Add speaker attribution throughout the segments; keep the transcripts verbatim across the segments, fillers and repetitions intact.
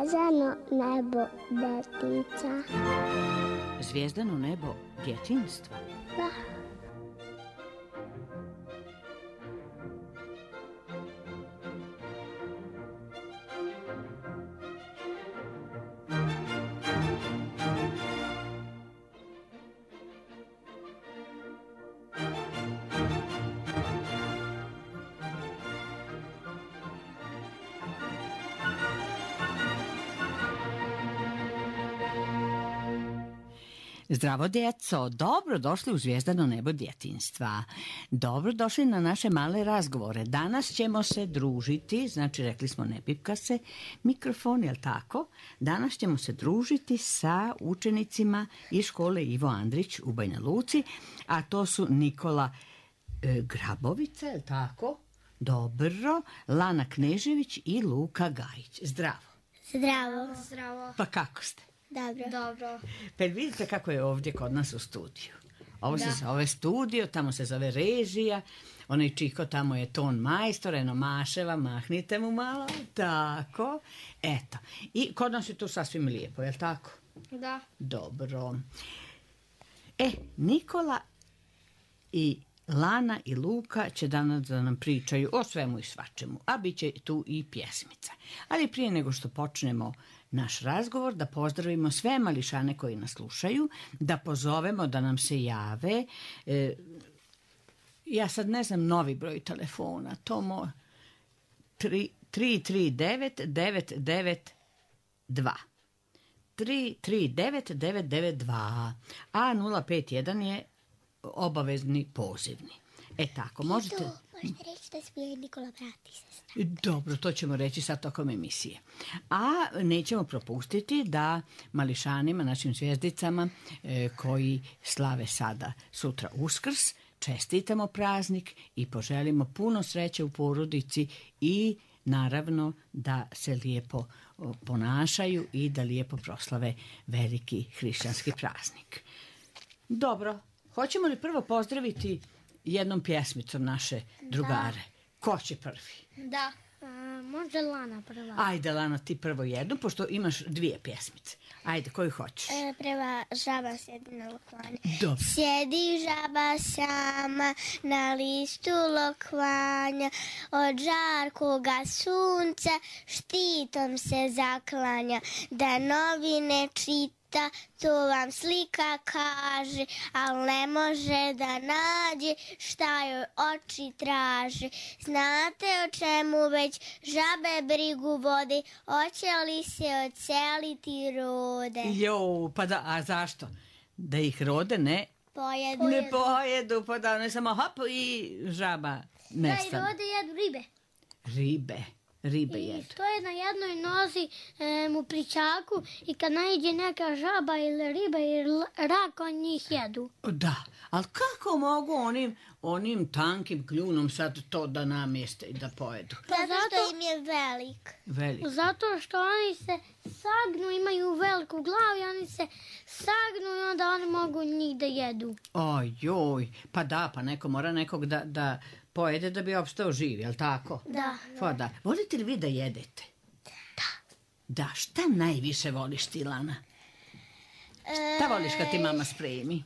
Speaker 1: Zvijezdano nebo detinca.
Speaker 2: Zvijezdano nebo djetinjstva?
Speaker 1: Da.
Speaker 2: Zdravo djeco, dobro došli u Zvijezdano nebo djetinjstva. Dobro došli na naše male razgovore. Danas ćemo se družiti, znači rekli smo ne pipka se mikrofon, jel tako? Danas ćemo se družiti sa učenicima iz škole Ivo Andrić u Banja Luci, a to su Nikola e, Grabovica, jel tako? Dobro, Lana Knežević i Luka Gajić. Zdravo.
Speaker 1: Zdravo.
Speaker 3: Zdravo.
Speaker 2: Pa kako ste?
Speaker 1: Dobro.
Speaker 3: Dobro.
Speaker 2: Pa vidite kako je ovdje kod nas u studiju. Ovo
Speaker 3: Da.
Speaker 2: se zove studio, tamo se zove režija, onaj Čiko tamo je ton majstor, eno Maševa, mahnite mu malo, tako, eto. I kod nas je tu sasvim lijepo, je li tako?
Speaker 3: Da.
Speaker 2: Dobro. E, Nikola i Lana i Luka će danas da nam pričaju o svemu i svačemu, a bit će tu i pjesmica. Ali prije nego što počnemo naš razgovor, da pozdravimo sve mališane koji nas slušaju, da pozovemo da nam se jave. E, ja sad ne znam novi broj telefona, to mo tri tri devet devet devet dva. tri tri devet devet devet dva, a nula pet jedan je obavezni pozivni. E tako, možete...
Speaker 1: To možete reći da smije Nikola brati sestra.
Speaker 2: Dobro, to ćemo reći sad tokom emisije. A nećemo propustiti da mališanima, našim zvijezdicama e, koji slave sada sutra Uskrs, čestitamo praznik i poželimo puno sreće u porodici i naravno da se lijepo o, ponašaju i da lijepo proslave veliki hrišćanski praznik. Dobro, hoćemo li prvo pozdraviti jednom pjesmicom naše drugare? Ko će prvi?
Speaker 3: Da. A, može Lana prva.
Speaker 2: Ajde, Lana, ti prvo jednu, pošto imaš dvije pjesmice. Ajde, koju hoćeš?
Speaker 1: E, prva žaba sjedi na lokvanju.
Speaker 2: Dobro.
Speaker 1: Sjedi žaba sama na listu lokvanja, od žarkoga sunca štitom se zaklanja, da novine čita, to vam slika kaže, al ne može da nađe šta joj oči traže. Znate o čemu već žabe brigu vode, hoće li se odseliti rode?
Speaker 2: Jo, pa da, a zašto? Da ih rode ne,
Speaker 1: Pojedu.
Speaker 2: ne pojedu, pa da ne samo hop i žaba
Speaker 3: Da, i
Speaker 2: nestane.
Speaker 3: rode jedu ribe.
Speaker 2: Ribe, ribe
Speaker 3: I
Speaker 2: jedu.
Speaker 3: stoje na jednoj nozi e, u plićaku i kad naiđe neka žaba ili riba ili rak, on njih jedu.
Speaker 2: Da, ali kako mogu onim, onim tankim kljunom sad to da namjeste i da pojedu?
Speaker 1: Zato što
Speaker 3: zato-
Speaker 1: im je velik.
Speaker 2: Veliko.
Speaker 3: Zato što oni se sagnu, imaju veliku glavu i oni se sagnu i onda oni mogu njih da jedu.
Speaker 2: Ojoj, pa da, pa neko mora nekog da, da pojede da bi opstao živ, jel tako?
Speaker 3: Da.
Speaker 2: Pa da. Volite li vi da jedete? Da. Da, šta najviše voliš ti, Lana? Šta voliš kad ti mama spremi?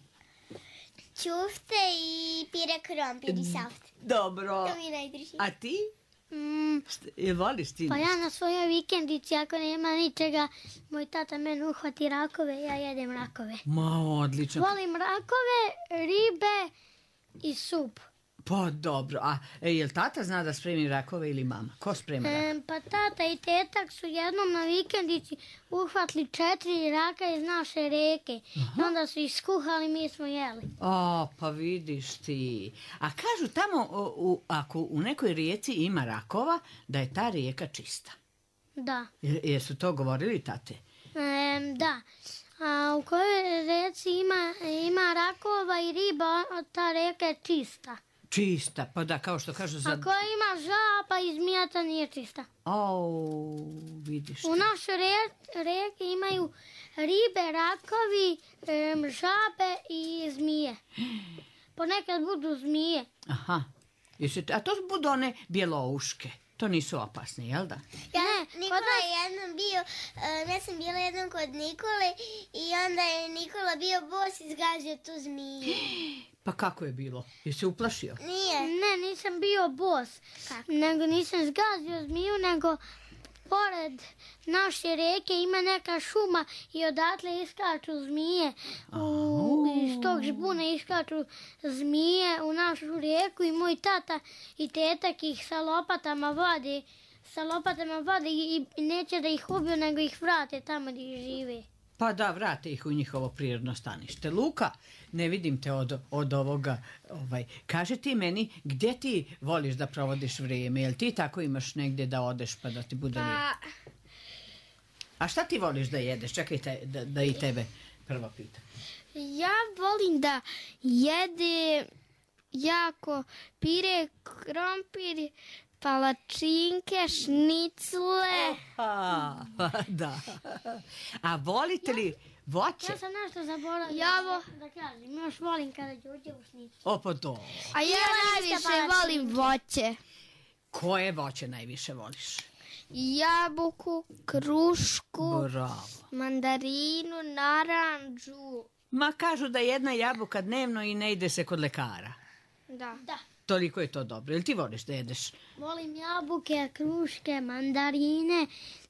Speaker 1: Ćufte i pire krompir i saft.
Speaker 2: Dobro.
Speaker 1: To mi je najdraži.
Speaker 2: A ti?
Speaker 3: Mm,
Speaker 2: Šta- je voliš ti?
Speaker 3: pa ja na svojoj vikendici, ako nema ničega, moj tata mene uhvati rakove, ja jedem rakove.
Speaker 2: Ma, odlično.
Speaker 3: Volim rakove, ribe i sup.
Speaker 2: Pa dobro. A e, jel tata zna da spremi rakove ili mama? Ko sprema rakove?
Speaker 3: E, pa tata i tetak su jednom na vikendici uhvatili četiri raka iz naše reke. I onda su ih skuhali, mi smo jeli.
Speaker 2: O, pa vidiš ti. A kažu tamo, o, u, ako u nekoj rijeci ima rakova, da je ta rijeka čista.
Speaker 3: Da.
Speaker 2: Jer, jesu to govorili tate?
Speaker 3: E, da. A u kojoj reci ima, ima rakova i riba, ta reka je čista.
Speaker 2: Čista, pa da, kao što kažu za...
Speaker 3: A koja ima žaba i zmijata nije čista.
Speaker 2: O, vidiš ti.
Speaker 3: U našoj re, reki imaju ribe, rakovi, em, žabe i zmije. Ponekad budu zmije.
Speaker 2: Aha. Jesu, a to budu one bjelouške. To nisu opasni, jel da?
Speaker 1: Ja,
Speaker 3: Ne,
Speaker 1: Nikola
Speaker 3: kod nas-
Speaker 1: je jednom bio, uh, ja sam bila jednom kod Nikole i onda je Nikola bio bos i zgazio tu zmiju.
Speaker 2: Pa kako je bilo? Jesi uplašio?
Speaker 1: Nije.
Speaker 3: Ne, nisam bio bos. Nego nisam zgazio zmiju, nego pored naše reke ima neka šuma i odatle iskaču zmije. U, iz tog žbuna iskaču zmije u našu rijeku i moj tata i tetak ih sa lopatama vade. Sa lopatama vade i, i neće da ih ubiju, nego ih vrate tamo gdje žive.
Speaker 2: Pa da, vrate ih u njihovo prirodno stanište. Luka, ne vidim te od, od ovoga. Ovaj, kaže ti meni, gdje ti voliš da provodiš vrijeme? Jel ti tako imaš negdje da odeš pa da ti bude lijepo?
Speaker 4: Pa,
Speaker 2: A šta ti voliš da jedeš? Čekajte da, da i tebe prvo pitam.
Speaker 4: ja volim da jede jako pire, krompir, palačinke, šnicle.
Speaker 2: A, pa da. A volite li voće?
Speaker 3: Ja sam nešto zaboravila
Speaker 4: Ja vo-
Speaker 3: da kažem. Još volim kada dođe u šnicu.
Speaker 2: O, pa to.
Speaker 4: A ja najviše volim voće.
Speaker 2: Koje voće najviše voliš?
Speaker 4: Jabuku, krušku,
Speaker 2: Bravo.
Speaker 4: mandarinu, naranđu.
Speaker 2: Ma kažu da jedna jabuka dnevno i ne ide se kod lekara.
Speaker 4: Da.
Speaker 3: Da.
Speaker 2: Toliko je to dobro. Jel ti voliš da jedeš?
Speaker 3: Volim jabuke, kruške, mandarine,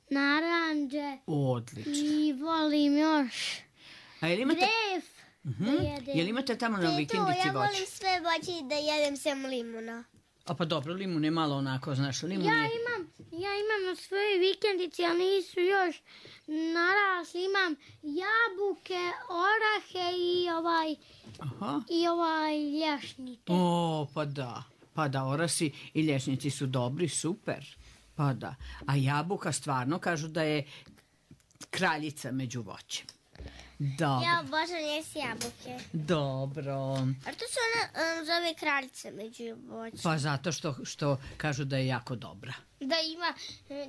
Speaker 3: naranđe
Speaker 2: Odlično.
Speaker 3: i volim još
Speaker 2: A jel imate,
Speaker 3: gref da jedem.
Speaker 2: jel imate tamo na
Speaker 1: Teto,
Speaker 2: vikendici
Speaker 1: ja
Speaker 2: voće?
Speaker 1: volim sve voće i da jedem sem limuna.
Speaker 2: A pa dobro, limun je malo onako, znaš, limun
Speaker 3: Ja
Speaker 2: je...
Speaker 3: imam, ja imam na svojoj vikendici, ali nisu još narasli. Imam jabuke, orahe i ovaj,
Speaker 2: Aha.
Speaker 3: i ovaj lješnike.
Speaker 2: O, pa da. Pa da, orasi i lješnici su dobri, super. Pa da. A jabuka stvarno kažu da je kraljica među voćem. Dobro.
Speaker 1: Ja obožavam jesti jabuke.
Speaker 2: Dobro.
Speaker 1: A to se ona um, zove kraljica među voće.
Speaker 2: Pa zato što, što kažu da je jako dobra.
Speaker 4: Da ima e,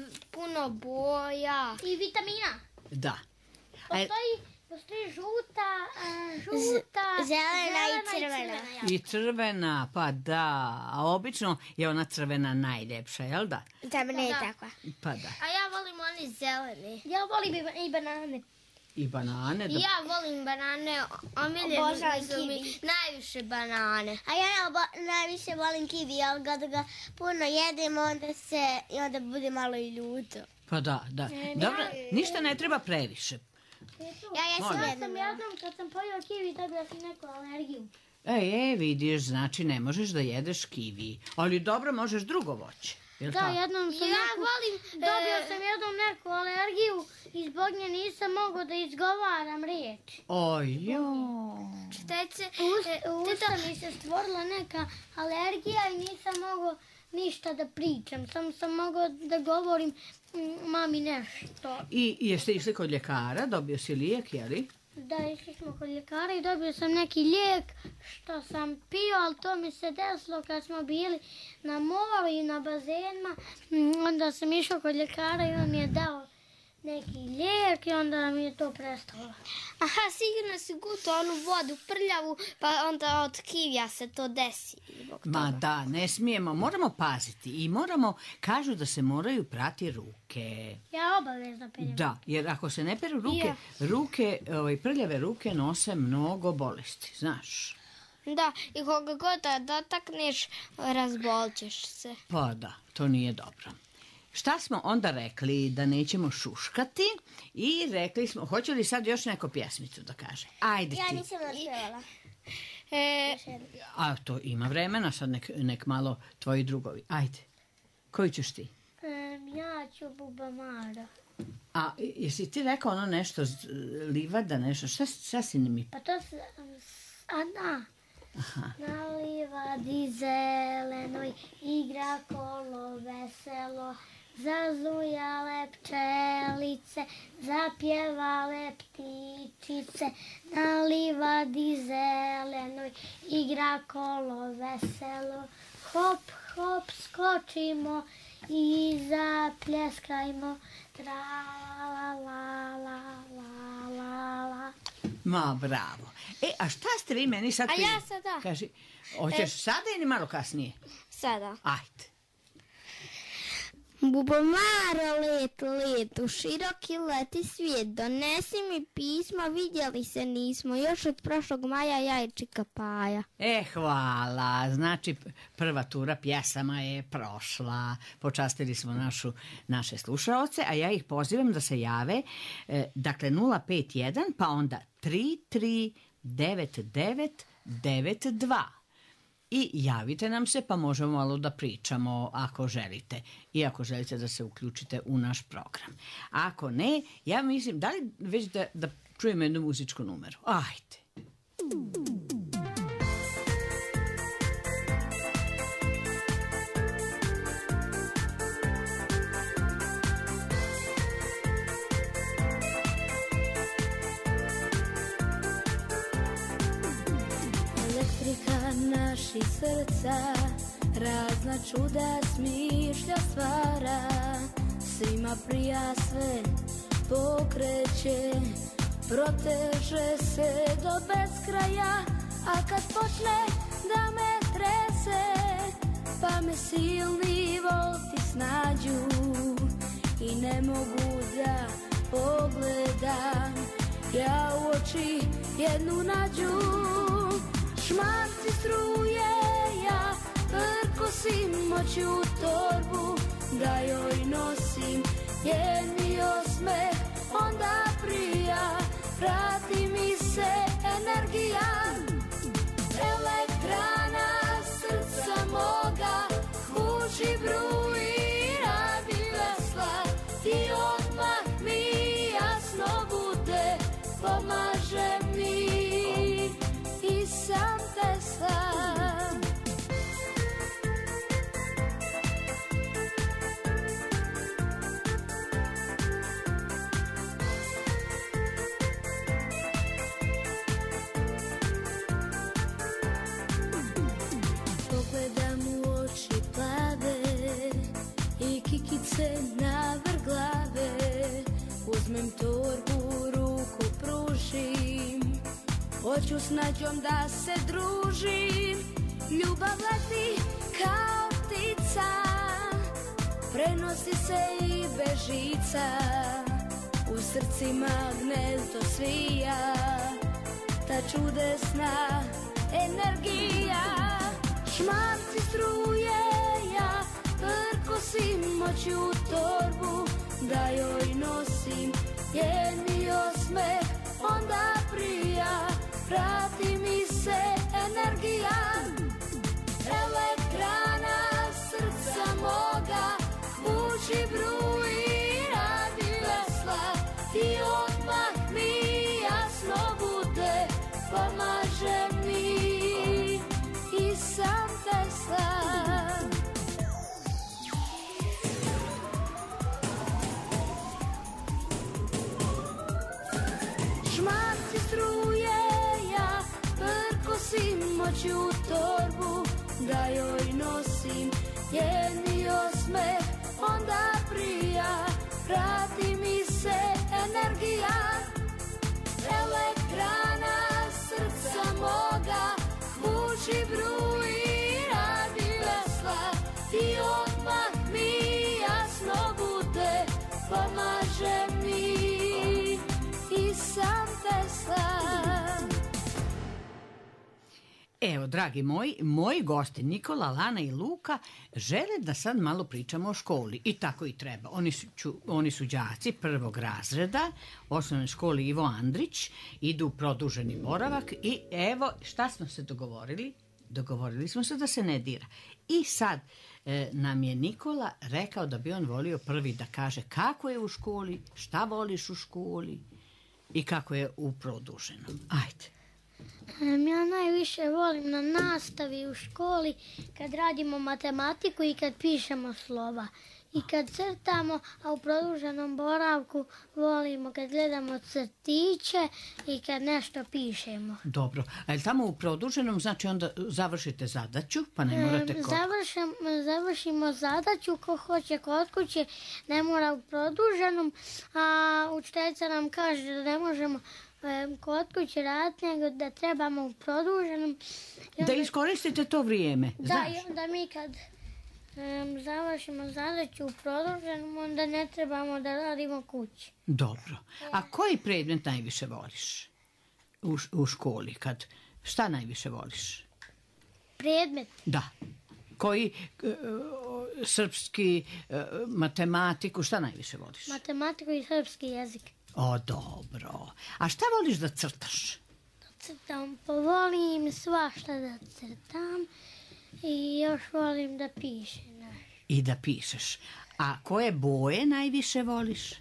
Speaker 4: puno boja.
Speaker 3: I vitamina.
Speaker 2: Da. A je-
Speaker 3: Postoji, postoji žuta, a, žuta,
Speaker 1: zelena i
Speaker 3: zelena
Speaker 1: crvena.
Speaker 3: jabuka.
Speaker 2: I crvena, pa da. A obično je ona crvena najljepša, jel da?
Speaker 1: Za mene je
Speaker 4: Da.
Speaker 1: takva.
Speaker 2: Pa da.
Speaker 4: A ja volim one zelene.
Speaker 3: Ja volim i, ba- i banane.
Speaker 2: I banane. Da...
Speaker 4: Ja volim banane, omiljene
Speaker 1: Obožavam
Speaker 4: su mi
Speaker 1: kiwi.
Speaker 4: najviše banane.
Speaker 1: A ja obo- najviše volim kiwi, ali kada ga puno jedem, onda se, i onda bude malo i ljuto.
Speaker 2: Pa da, da. Dobro, ništa ne treba previše.
Speaker 1: Ja jesam
Speaker 2: Molim.
Speaker 3: Ja
Speaker 1: jednom.
Speaker 3: sam jednom kad sam pojela kiwi dobila sam neku alergiju.
Speaker 2: E, e, vidiš, znači ne možeš da jedeš kiwi. Ali dobro, možeš drugo voće. Jel
Speaker 3: Da,
Speaker 2: tako?
Speaker 3: jednom sam
Speaker 4: Ja
Speaker 3: neku,
Speaker 4: volim,
Speaker 3: dobila
Speaker 4: e,
Speaker 3: sam jednom neku alergiju i zbog nje nisam mogla da izgovaram riječ.
Speaker 2: Oj, jo.
Speaker 4: Štece,
Speaker 3: Usta,
Speaker 4: e,
Speaker 3: u usta mi se stvorila neka alergija i nisam mogla ništa da pričam. Samo sam mogla da govorim mm, mami nešto.
Speaker 2: I jeste išli kod ljekara, dobio si lijek, jeli?
Speaker 3: Da, išli smo kod ljekara i dobio sam neki lijek što sam pio, ali to mi se desilo kad smo bili na moru i na bazenima. Mm, Onda sam išao kod ljekara i on mi je dao neki lijek i onda mi je to prestalo.
Speaker 4: aha, sigurno si gutao onu vodu prljavu, pa onda od kivija se to desi. zbog
Speaker 2: Ma
Speaker 4: toga.
Speaker 2: da, ne smijemo, moramo paziti i moramo, kažu da se moraju prati ruke.
Speaker 3: Ja obavezno pijem.
Speaker 2: Da, jer ako se ne peru ruke,
Speaker 4: Ja.
Speaker 2: ruke, ovaj, prljave ruke nose mnogo bolesti, znaš.
Speaker 4: Da, i koga god da dotakneš, razbolćeš se.
Speaker 2: Pa da, to nije dobro. Šta smo onda rekli? Da nećemo šuškati i rekli smo, hoće li sad još neko pjesmicu da kaže? Ajde
Speaker 1: Ja
Speaker 2: ti.
Speaker 1: nisam otpevala.
Speaker 4: E,
Speaker 2: A to ima vremena, sad nek, nek malo tvoji drugovi. Ajde. Koji ćeš ti?
Speaker 3: Em, ja ću Bubamara.
Speaker 2: A jesi ti rekao ono nešto, z- livada, nešto, šta, šta si mi...
Speaker 3: Pa to se... A da. Na livadi zelenoj igra kolo veselo, zazujale pčelice, zapjevale ptičice. Na livadi zelenoj igra kolo veselo, hop, hop, skočimo i zapljeskajmo. Tra la la la la la la.
Speaker 2: Ma, bravo. E, a šta ste vi meni sad...
Speaker 4: A
Speaker 2: pri-
Speaker 4: ja sada.
Speaker 2: Kaži, hoćeš sada ili malo kasnije?
Speaker 4: sada.
Speaker 2: Ajde.
Speaker 5: Bubamaro, let, let, u široki leti svijet, donesi mi pismo, vidjeli se nismo, još od prošlog maja jajčika Paja.
Speaker 2: E, hvala. Znači, prva tura pjesama je prošla. Počastili smo našu, naše slušaoce, a ja ih pozivam da se jave, e, dakle, nula pet jedan, pa onda tri tri devet devet devet dva. I javite nam se pa možemo malo da pričamo ako želite i ako želite da se uključite u naš program. Ako ne, ja mislim, da li već da, da čujemo jednu muzičku numeru? Ajde.
Speaker 6: Naših srca razna čuda smišlja stvara, svima prija sve pokreće, proteže se do beskraja, a kad počne da me trese, pa me silni volti snađu i ne mogu da pogledam, ja u oči jednu nađu. Šmarci struje, ja prkosim moću torbu, da joj nosim njeni osmeh, onda prija, vrati mi se energija. Elektrana srca moga, huči bruji, radi vesla, i odmah mi jasno bude, pomaže mi i sam Tesla. Pogledam u oči plave i kikice na vrh glave, uzmem torbu, ruku pružim, hoću s Nađom da se družim. Ljubav leti kao ptica, prenosi se i bez žica, u srcima gnezdo svija, ta čudesna energija. Šmarci struje, ja prkosim moću torbu, da joj nosim njeni osmeh, onda prija, vrati mi se energija. Elektrana srca moga, huči bruji, radi vesla, i odmah mi jasno bude, pomaže mi i sam Tesla. Šmarci struje, ja prkosim moću torbu, da joj nosim njeni osmeh, onda prija, vrati mi se energija. Elektrana srca moga, huči bruji, radi vesla, i odmah mi jasno bude, pomaže mi i sam Tesla.
Speaker 2: Evo, dragi moji, moji gosti Nikola, Lana i Luka žele da sad malo pričamo o školi i tako i treba. Oni su, oni su đaci prvog razreda osnovne škole Ivo Andrić, idu u produženi boravak i evo šta smo se dogovorili? Dogovorili smo se da se ne dira. I sad e, nam je Nikola rekao da bi on volio prvi da kaže kako je u školi, šta voliš u školi i kako je u produženom. Ajde.
Speaker 3: Ja najviše volim na nastavi u školi kad radimo matematiku i kad pišemo slova. I kad crtamo, a u produženom boravku volimo kad gledamo crtiće i kad nešto pišemo.
Speaker 2: Dobro, a je tamo u produženom, znači onda završite zadaću, pa ne morate kod...
Speaker 3: Završim, završimo zadaću, ko hoće kod kuće, ne mora u produženom, a učiteljica nam kaže da ne možemo kod kuće raditi, nego da trebamo u produženom.
Speaker 2: Onda... Da iskoristite to vrijeme,
Speaker 3: da,
Speaker 2: znaš?
Speaker 3: Da, i onda mi kad um, završimo zadaću u produženom, onda ne trebamo da radimo kući.
Speaker 2: Dobro. A koji predmet najviše voliš u, u školi? Kad, šta najviše voliš?
Speaker 3: Predmet.
Speaker 2: Da. Koji e, srpski, e, matematiku, šta najviše voliš?
Speaker 3: Matematiku i srpski jezik.
Speaker 2: O, dobro. A šta voliš da crtaš?
Speaker 3: Crtam, pa volim svašta da crtam i još volim da pišem.
Speaker 2: I da pišeš. A koje boje najviše voliš?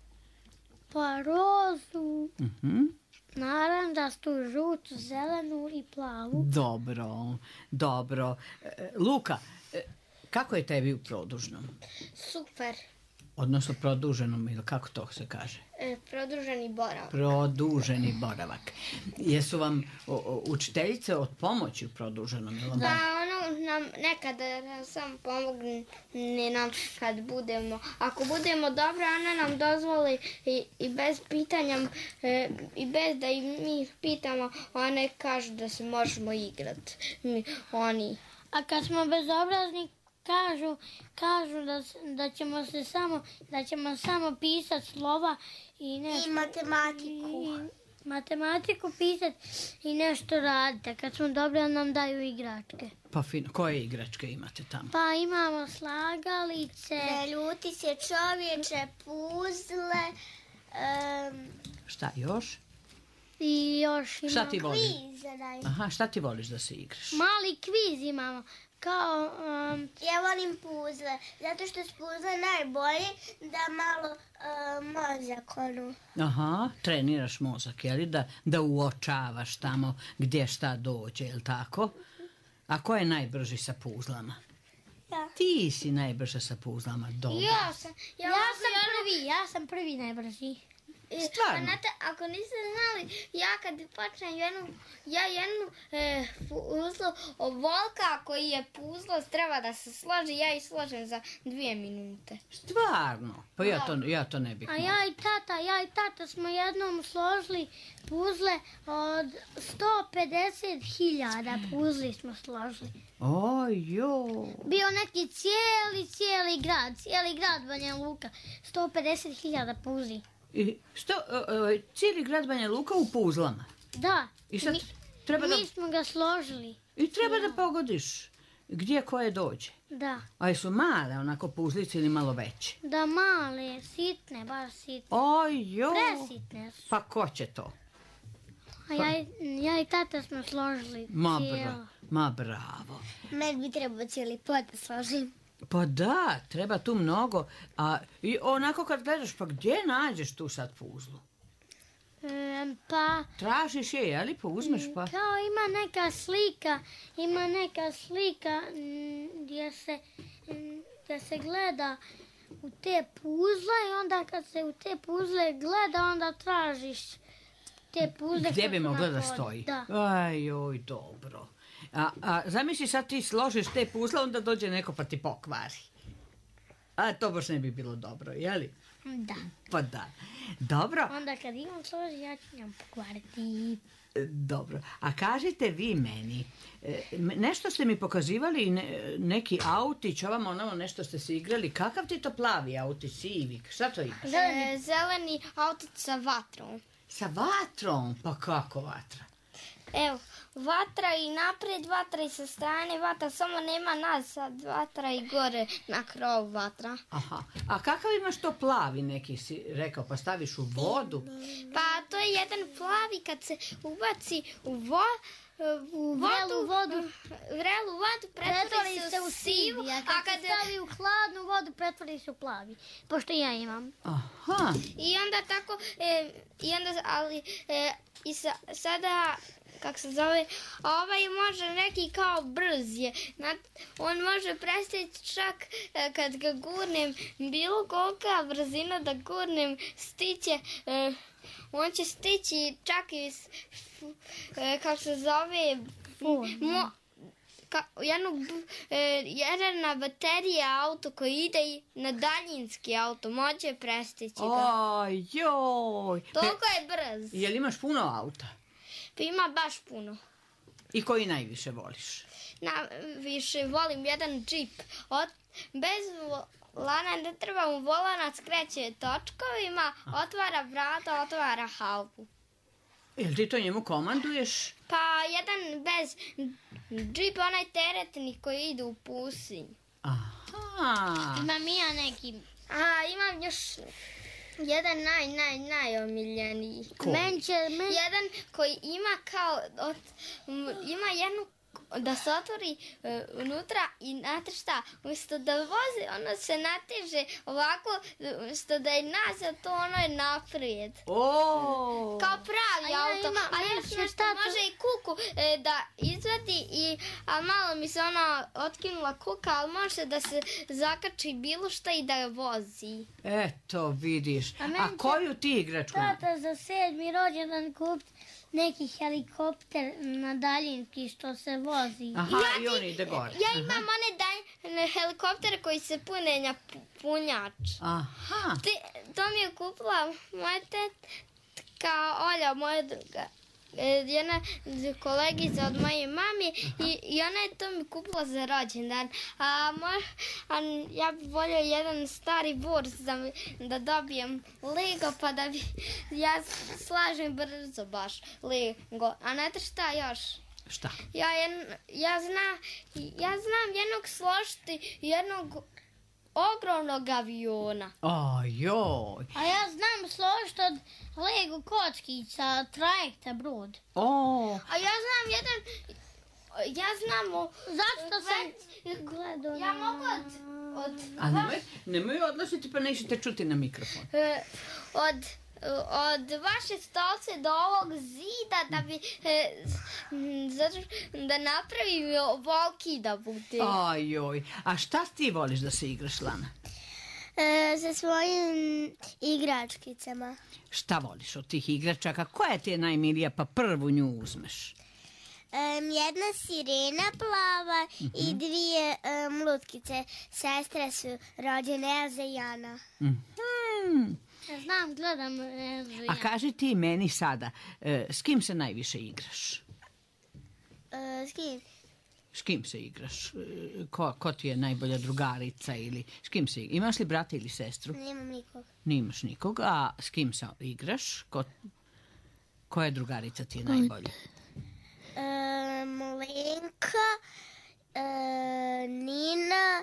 Speaker 3: Pa rozu,
Speaker 2: Mhm.
Speaker 3: naranđastu, žutu, zelenu i plavu.
Speaker 2: Dobro, dobro. E, Luka, e, kako je tebi u produžnom?
Speaker 4: Super.
Speaker 2: Odnosno produženom, ili kako to se kaže?
Speaker 4: E, produženi boravak.
Speaker 2: Produženi boravak. Jesu vam o, o, učiteljice od pomoći u produženom? Ili
Speaker 4: Da,
Speaker 2: onda...
Speaker 4: ono nam nekada nam samo pomogne nam kad budemo. Ako budemo dobro, ona nam dozvoli i, i bez pitanja e, i bez da i mi pitamo, one kažu da se možemo igrati. Mi, oni.
Speaker 3: A kad smo bezobrazni, kažu, kažu da, s- da ćemo se samo, da ćemo samo pisati slova i nešto.
Speaker 1: I matematiku.
Speaker 3: I matematiku pisati i nešto raditi. A kad smo dobri, onda nam daju igračke.
Speaker 2: Pa fino. Koje igračke imate tamo?
Speaker 3: Pa imamo slagalice.
Speaker 1: Ne ljuti se čovječe, puzle, um,
Speaker 2: Šta još?
Speaker 3: I još imamo
Speaker 2: Šta ti voliš?
Speaker 1: kviz. onaj.
Speaker 2: Aha, šta ti voliš da se igraš?
Speaker 3: mali kviz imamo. Kao, um,
Speaker 1: Ja volim puzle, zato što su puzle najbolje da malo uh, mozak onu.
Speaker 2: Aha, treniraš mozak, jeli? Da, da uočavaš tamo gdje šta dođe, jel tako? A ko je najbrži sa puzlama?
Speaker 1: Ja.
Speaker 2: Ti si najbrža sa puzlama, dobro.
Speaker 4: Ja sam, ja,
Speaker 3: ja sam prvi, ja sam prvi najbrži.
Speaker 2: Stvarno?
Speaker 4: Znate, ako niste znali, ja kad počnem jednu, ja jednu e, puzlu volka koji je puzlo treba da se složi, ja i složim za dvije minute.
Speaker 2: Stvarno? Pa ja to, ja to ne bih
Speaker 3: A
Speaker 2: mogla.
Speaker 3: ja i tata, ja i tata smo jednom složili puzle od sto pedeset hiljada puzli smo složili.
Speaker 2: Ojo.
Speaker 3: Bio neki cijeli, cijeli grad, cijeli grad Banja Luka, sto pedeset hiljada puzli.
Speaker 2: I što, uh, uh, cijeli grad Banja Luka u puzlama.
Speaker 3: Da,
Speaker 2: I sad
Speaker 3: mi,
Speaker 2: treba da,
Speaker 3: mi smo ga složili.
Speaker 2: i treba da pogodiš gdje koje dođe.
Speaker 3: Da,
Speaker 2: A su male onako puzlice ili malo veće?
Speaker 3: da male, sitne, baš sitne.
Speaker 2: Ojo.
Speaker 3: Presitne su.
Speaker 2: Pa ko će to?
Speaker 3: A ja, i- ja i tata smo složili
Speaker 2: Ma,
Speaker 3: cijelo.
Speaker 2: bra, ma bravo.
Speaker 1: Meni bi trebao cijeli pot da složim.
Speaker 2: Pa da, treba tu mnogo. A i onako kad gledaš, pa gdje nađeš tu sad puzlu?
Speaker 3: Em, pa,
Speaker 2: Tražiš je, jeli? Pa uzmeš pa...
Speaker 3: kao ima neka slika, ima neka slika mm, gdje se, mm, gdje se gleda u te puzle i onda kad se u te puzle gleda, onda tražiš te puzle.
Speaker 2: Gdje
Speaker 3: koje
Speaker 2: bi
Speaker 3: su
Speaker 2: mogla
Speaker 3: na
Speaker 2: da
Speaker 3: podu.
Speaker 2: stoji?
Speaker 3: Da.
Speaker 2: Aj, oj, dobro. A, a zamisli sad ti složiš te puzle, onda dođe neko pa ti pokvari. A to baš ne bi bilo dobro, jeli?
Speaker 3: Da.
Speaker 2: Pa da. Dobro,
Speaker 3: Onda kad imam složi, ja ću njom pokvariti.
Speaker 2: e, dobro. A kažite vi meni, e, m- nešto ste mi pokazivali, ne- neki autić, ovamo onamo nešto ste se igrali. Kakav ti to plavi autić, sivi? Šta to imaš?
Speaker 4: E, zeleni auto sa vatrom.
Speaker 2: Sa vatrom? Pa kako vatra?
Speaker 4: Evo, vatra i naprijed, vatra i sa strane, vatra, samo nema nazad, vatra i gore na krov vatra.
Speaker 2: Aha. A kakav imaš to plavi neki, si rekao, pa staviš u vodu?
Speaker 4: Pa to je jedan plavi kad se ubaci u vo, u
Speaker 3: Vrelu
Speaker 4: vodu,
Speaker 3: vodu.
Speaker 4: vrelu vodu pretvori se u sivu,
Speaker 3: a
Speaker 4: a
Speaker 3: kad
Speaker 4: kad
Speaker 3: se stavi u hladnu vodu, pretvori se u plavi. Pošto ja imam.
Speaker 2: Aha.
Speaker 4: i onda tako, e, i onda, ali, e, i sa, sada, kako se zove, ovaj može neki kao brz je, Znat, on može prestići čak e, kad ga gurnem, bilo kolika brzina da gurnem, stiće, e, on će stići čak i, s- f- e, kako se zove, mo, ka, jednu, b- e, jedna baterija auto koji ide i na daljinski auto, može prestići ga.
Speaker 2: Oj, joj.
Speaker 4: Toliko je brz.
Speaker 2: Jel imaš puno auta?
Speaker 4: Pa ima baš puno.
Speaker 2: I koji najviše voliš?
Speaker 4: najviše volim jedan džip. Od, bez volana ne treba mu volanac, kreće točkovima, otvara vrata, otvara halbu.
Speaker 2: Jel ti to njemu komanduješ?
Speaker 4: Pa jedan bez džip, onaj teretni koji ide u pustinju.
Speaker 2: Aha.
Speaker 3: Imam i ja neki.
Speaker 4: A imam još jedan naj, naj, najomiljeniji.
Speaker 2: Koji?
Speaker 3: Men će, men...
Speaker 4: Jedan koji ima kao, od, m, ima jednu da se otvori e, unutra i znate šta, umjesto da vozi, ono se nateže ovako, umjesto da je nazad, to ono je naprijed.
Speaker 2: O.
Speaker 4: Kao pravi
Speaker 3: A ja
Speaker 4: auto,
Speaker 3: imam-
Speaker 4: a
Speaker 3: a ja
Speaker 4: još
Speaker 3: sam
Speaker 4: nešto
Speaker 3: tata-
Speaker 4: može i kuku e, da izvadi, i, a malo mi se ona otkinula kuka, ali može da se zakači bilo šta i da je vozi.
Speaker 2: Eto, vidiš.
Speaker 3: A meni
Speaker 2: A
Speaker 3: će-
Speaker 2: koju ti igračku?
Speaker 3: Tata za sedmi rođendan kupiti neki helikopter na daljinski što se vozi.
Speaker 2: Aha, i on ide gore.
Speaker 4: Ja imam one daj, helikoptere koji se pune na pu- punjač.
Speaker 2: Aha.
Speaker 4: Ti, to mi je kupila moja tetka Olja, moja druga. e, Jedna kolegica od moje mami i, i ona je to mi kupila za rođendan. A, moj, a ja bi volio jedan stari burs da, mi- da dobijem Lego, pa da bi ja slažem brzo baš Lego. A znate šta još?
Speaker 2: Šta?
Speaker 4: Ja, jedn, ja, znam, ja znam jednog složiti jednog ogromnog aviona.
Speaker 2: Ajoj.
Speaker 3: A ja znam složiti od Lego kockica, trajekta, brod.
Speaker 2: O.
Speaker 4: A ja znam jedan, ja znam o...
Speaker 3: Zato sam gledao
Speaker 4: Ja
Speaker 3: na-
Speaker 4: mogu od... od
Speaker 2: A nemoj, nemoj odlaziti pa nećete čuti na mikrofon.
Speaker 4: e, od, od vaše stolce do ovog zida da bi e, m, zato da napravim volki da bude.
Speaker 2: Ajoj. A šta ti voliš da se igraš, Lana?
Speaker 1: E, sa svojim igračkicama.
Speaker 2: Šta voliš od tih igračaka? Koja ti je najmilija pa prvu nju uzmeš?
Speaker 1: Em, jedna sirena plava i dvije em, lutkice. Sestre su rođene, Elza i Ana.
Speaker 2: Mhm.
Speaker 3: Ja znam, gledam. e,
Speaker 2: A
Speaker 3: ja.
Speaker 2: kaži ti meni sada, e, s kim se najviše igraš?
Speaker 1: E, s kim?
Speaker 2: S kim se igraš? E, Ko, ko ti je najbolja drugarica ili s kim se igraš? Imaš li brata ili sestru?
Speaker 1: Nemam nikog.
Speaker 2: Nimaš nikoga, a s kim se igraš? Ko, koja drugarica ti je najbolja?
Speaker 1: Em, Lenka, e, Nina,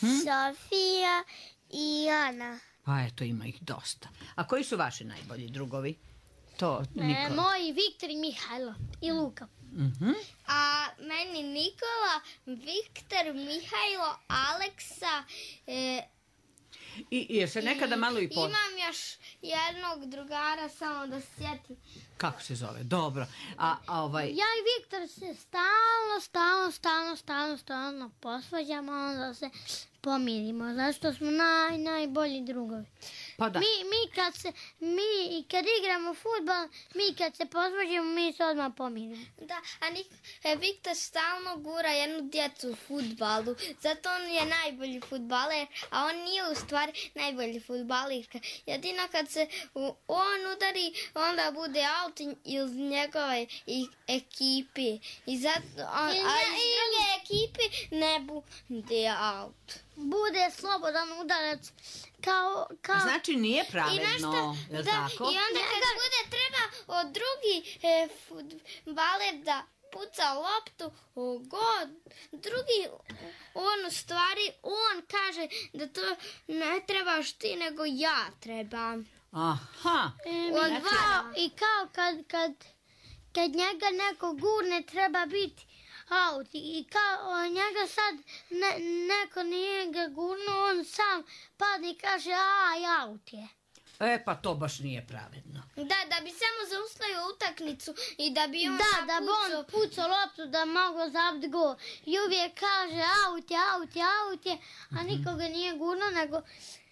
Speaker 1: Sofija i Ana.
Speaker 2: Pa eto, ima ih dosta. A koji su vaši najbolji drugovi? To
Speaker 3: E,
Speaker 2: Nikola.
Speaker 3: moji Viktor i Mihajlo i Luka.
Speaker 2: Mhm.
Speaker 4: A meni Nikola, Viktor, Mihajlo, Aleksa, e,
Speaker 2: I, i jer se nekada malo i po...
Speaker 4: imam još jednog drugara, samo da se sjetim.
Speaker 2: Kako se zove? Dobro. A, a ovaj...
Speaker 3: Ja i Viktor se stalno, stalno, stalno, stalno, stalno posvađamo, a onda se pomirimo. Zašto smo naj, najbolji drugovi.
Speaker 2: Pa da.
Speaker 3: Mi, mi kad se, mi kad igramo fudbal, mi kad se posvađamo, mi se odmah pomirimo.
Speaker 4: Da, a Nik, e, Viktor stalno gura jednu djecu u fudbalu, zato on je najbolji fudbaler, a on nije u stvari najbolji fudbalerka. Jedino kad se u, on udari, onda bude out iz njegove i, ekipe. I zato, on,
Speaker 3: I
Speaker 4: a
Speaker 3: ne-
Speaker 4: iz druge ekipe ne bude out.
Speaker 3: Bude slobodan udarac kao... kao...
Speaker 2: Znači nije
Speaker 4: I
Speaker 2: pravedno,
Speaker 4: nešto,
Speaker 2: jel
Speaker 4: da,
Speaker 2: tako?
Speaker 4: i onda kad bude treba od drugi e, fudbaler da puca loptu u god, drugi on u stvari, on kaže da to ne trebaš ti, nego ja trebam.
Speaker 2: Aha.
Speaker 3: E,
Speaker 4: Od
Speaker 3: i kao, I kao kad, kad, kad njega neko gurne treba biti out. I kao o, njega sad ne, neko nije ga gurno, on sam padne i kaže a, out je.
Speaker 2: E, pa to baš nije pravedno.
Speaker 4: Da, da bi samo zaustavio utakmicu i da bi on
Speaker 3: Da, da bi
Speaker 4: napucao.
Speaker 3: on pucao loptu da mogu zabiti gol. I uvijek kaže out je, out je, out je, a nikoga nije gurno, nego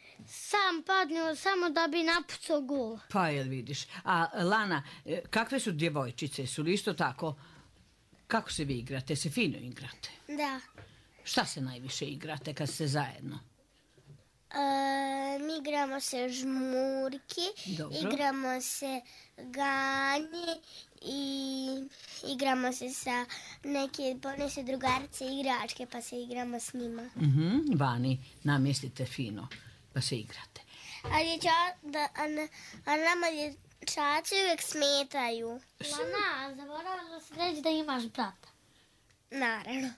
Speaker 3: sam padne samo da bi napucao gol.
Speaker 2: Pa jel vidiš. A Lana, e, kakve su djevojčice? Su li isto tako? Kako se vi igrate? Se fino igrate?
Speaker 1: Da.
Speaker 2: Šta se najviše igrate kad ste zajedno?
Speaker 1: Um, igramo se žmurki,
Speaker 2: Dobro.
Speaker 1: igramo se ganje i igramo se sa neke ponese drugarice igračke pa se igramo s njima.
Speaker 2: Mhm, vani namjestite fino pa se igrate.
Speaker 1: A, dječa, da, a, na- a nama dječaci uvijek smetaju.
Speaker 3: Lana, zaboravila sam reći da imaš brata.
Speaker 1: Naravno.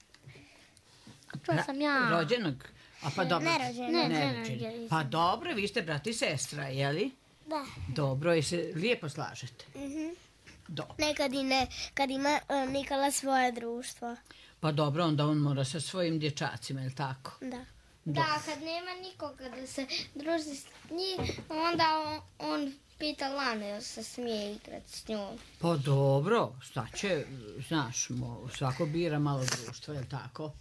Speaker 3: To sam ja.
Speaker 2: Rođenog? A pa dobro.
Speaker 1: Nerođenog.
Speaker 3: Ne,
Speaker 2: Nerođenog.
Speaker 3: nerođeni
Speaker 2: Pa
Speaker 3: sam.
Speaker 2: dobro, vi ste brat i sestra, jeli?
Speaker 1: Da.
Speaker 2: Dobro, i se lijepo slažete.
Speaker 1: Mhm.
Speaker 2: Dobro.
Speaker 1: Nekad i ne, kad ima um, Nikola svoje društvo.
Speaker 2: Pa dobro, onda on mora sa svojim dječacima, jel tako?
Speaker 1: Da.
Speaker 4: Da, kad nema nikoga da se druži s njim, onda on, on pita Lanu jel se smije igrati s njom.
Speaker 2: Pa dobro, šta će, znaš, mo- svako bira malo društva, jel tako?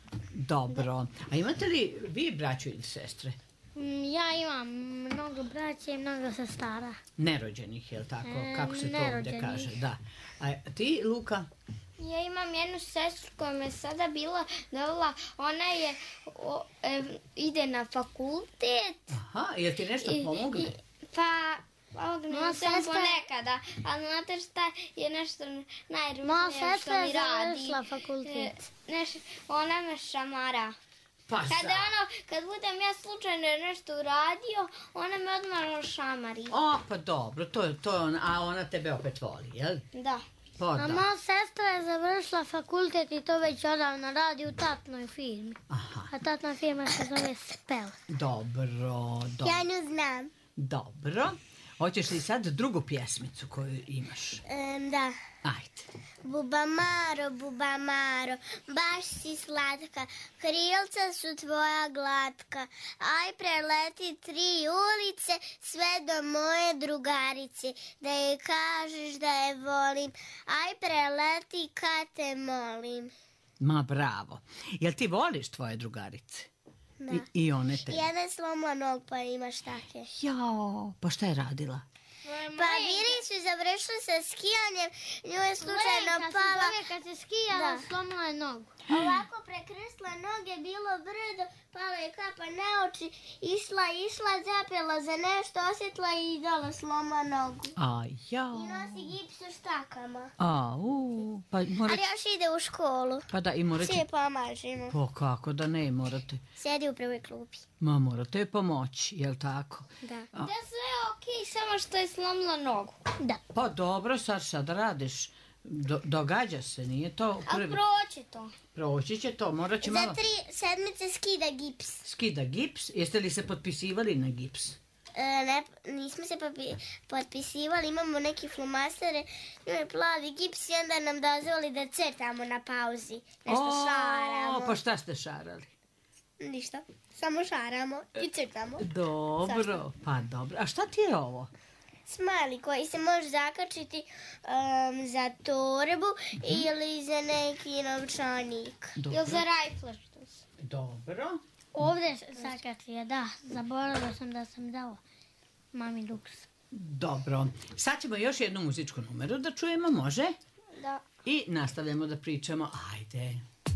Speaker 2: Dobro. A imate li vi braću ili sestre?
Speaker 3: Mm, Ja imam mnogo braća i mnogo sestara.
Speaker 2: Nerođenih, jel tako?
Speaker 3: E,
Speaker 2: Kako se to ovdje
Speaker 3: nerođenih.
Speaker 2: kaže? Da. A ti, Luka?
Speaker 4: Ja imam jednu sestru koja me sada bila dovela, ona je, o, e, ide na fakultet.
Speaker 2: Aha, jel ti nešto
Speaker 4: I-
Speaker 2: pomogne?
Speaker 4: i- Pa, ovog
Speaker 3: Moja
Speaker 4: nisam
Speaker 3: sestra-
Speaker 4: ponekada, ali znate šta je nešto
Speaker 3: Moja
Speaker 4: najružnije što
Speaker 3: sestra je
Speaker 4: mi radi.
Speaker 3: završila fakultet.
Speaker 4: E, neš, ona me šamara.
Speaker 2: Pa
Speaker 4: Kada
Speaker 2: šta?
Speaker 4: ono, kad budem ja slučajno nešto uradio, ona me odmah šamari.
Speaker 2: O, pa dobro, to, je- to je ona, a ona tebe opet voli, jel?
Speaker 4: Da.
Speaker 2: Pa
Speaker 3: A
Speaker 2: da.
Speaker 3: moja sestra je završila fakultet i to već odavno radi u tatnoj firmi.
Speaker 2: Aha,
Speaker 3: A tatna firma se zove Spel.
Speaker 2: dobro, dobro.
Speaker 1: Ja nju znam.
Speaker 2: Dobro. Hoćeš li sad drugu pjesmicu koju imaš?
Speaker 1: Um, da.
Speaker 2: Ajde.
Speaker 1: Bubamaro, bubamaro, baš si slatka, krilca su tvoja glatka. Aj preleti tri ulice, sve do moje drugarice, da joj kažeš da je volim. Aj preleti kad te molim.
Speaker 2: Ma bravo. Jel ti voliš tvoje drugarice?
Speaker 1: Da.
Speaker 2: I, i one te.
Speaker 1: Jedna je slomila nog pa imaš take.
Speaker 2: Jao, pa šta je radila?
Speaker 1: Pa bili su završili sa skijanjem, nju je slučajno pala.
Speaker 3: Kad se skijala,
Speaker 1: Da.
Speaker 3: slomila je nogu.
Speaker 1: Ovako prekrstila noge, bilo brdo, pala je kapa na oči, išla, išla, zapela za nešto, osjetila i dole sloma nogu.
Speaker 2: A, jao.
Speaker 1: I nosi gips u štakama.
Speaker 2: A, u, pa morate,
Speaker 1: Ali još ide u školu.
Speaker 2: pa da, i morate,
Speaker 1: Svi je pomažemo.
Speaker 2: pa kako da ne, morate,
Speaker 1: Sjedi u prvoj klupi.
Speaker 2: ma morate joj pomoći, jel tako?
Speaker 1: Da.
Speaker 2: A,
Speaker 4: Da sve je okej, samo što je slomila nogu.
Speaker 3: Da.
Speaker 2: pa dobro, sad sad radiš, Do, događa se, nije to
Speaker 4: Ali
Speaker 2: prvi,
Speaker 4: proći to.
Speaker 2: proći će to, morat će malo,
Speaker 1: Za tri sedmice skida gips.
Speaker 2: skida gips, jeste li se potpisivali na gips?
Speaker 1: E, ne, nismo se popi- potpisivali, imamo neki flomastere, imamo plavi gips i onda nam dozvoli da crtamo na pauzi. Nešto
Speaker 2: O,
Speaker 1: šaramo.
Speaker 2: pa šta ste šarali?
Speaker 1: Ništa, samo šaramo i crtamo.
Speaker 2: Dobro, pa dobro. A šta ti je ovo?
Speaker 1: Smajli koji se može zakačiti um, za torbu ili za neki novčanik.
Speaker 2: Dobro.
Speaker 4: Ili za rajfle što se.
Speaker 2: Dobro.
Speaker 3: Ovdje sakačije, da. Zaboravila sam da sam dala mami duks.
Speaker 2: Dobro. Sad ćemo još jednu muzičku numeru da čujemo, može?
Speaker 4: Da.
Speaker 2: I nastavljamo da pričamo. Ajde.